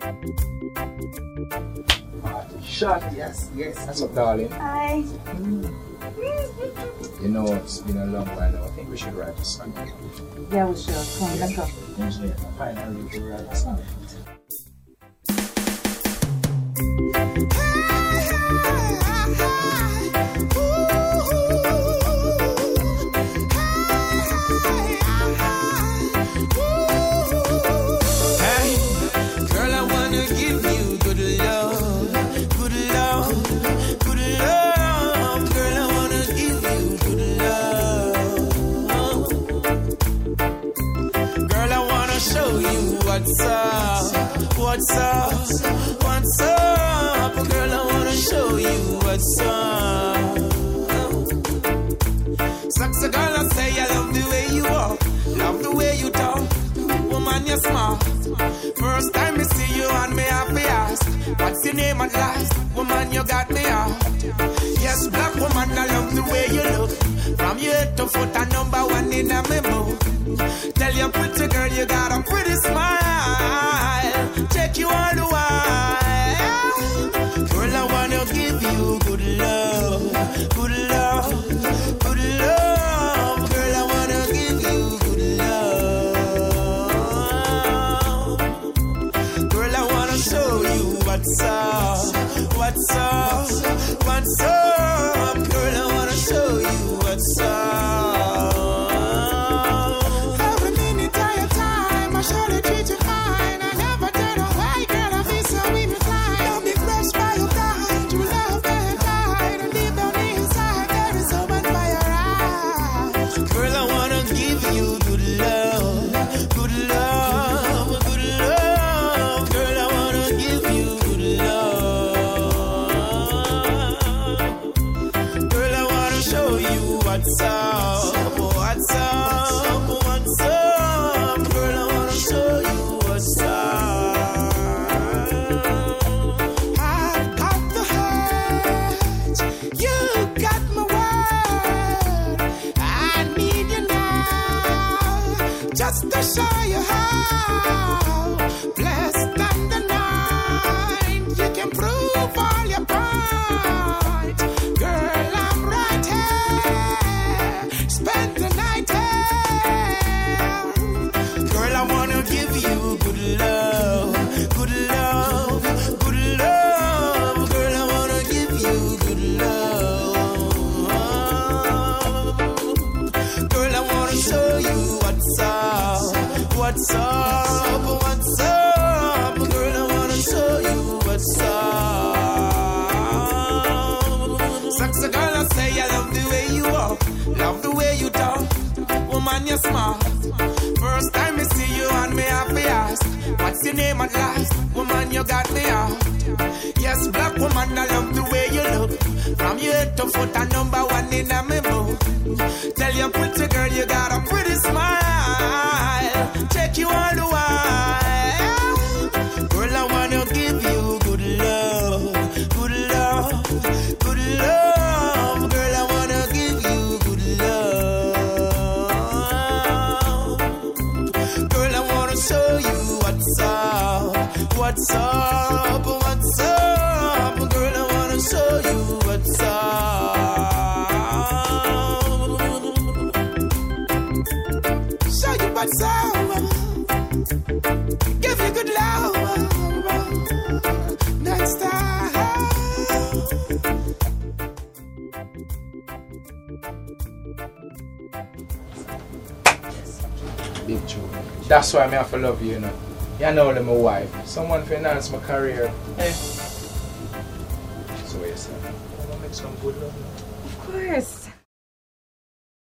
Shot, yes. What's up, darling? Hi. You know, it's been a long while now. I think we should write a song again. Yeah, we should. Come, let's go. Finally, we write a song. What's up, girl, I wanna show you what's up. Sucks a girl, I say I love the way you walk, love the way you talk, woman, you're smart. First time I see you and me happy ask, what's your name at last, woman, you got me out. Yes, black woman, I love the way you look, from your head to foot, a number one in a memo. Tell your pretty girl you got a pretty smile, take you all the while. Girl, I wanna give you good love, good love, good love. Girl, I wanna give you good love. Girl, I wanna show you what's up, what's up, what's up. Girl, I wanna show you what's up. What's up, what's up, what's up? Girl, I wanna show you what's up. I've got the heart, you got my word. I need you now, just to show you how blessed and the night you can prove all your points. Girl, I'm right here. Spend the night here. Girl, I wanna give you good love, good love, good love. Girl, I wanna give you good love. Girl, I wanna show you what's up, what's up, what's up. Girl, I wanna show you what's up. Sucks a girl, I say I love the way you walk, love the way you talk, woman, you're smart. First time I see you and me happy ask, what's your name at last, woman, you got me out. Yes, black woman, I love the way you look, from your head to foot, a number one in a memo. Tell your pretty girl you got a pretty smile, take you all the while. Girl, I wanna give you good love, good love, good love. Girl, I wanna give you good love. Girl, I wanna show you what's up, what's up, what's up. Girl, I wanna show you what's up. Show you what's up. Give you good love. Next time. Big tune. That's why I have to love you, you know. You know I'm my wife. Someone to enhance my career. Hey. So what you say? I want to make some good love now. Of course.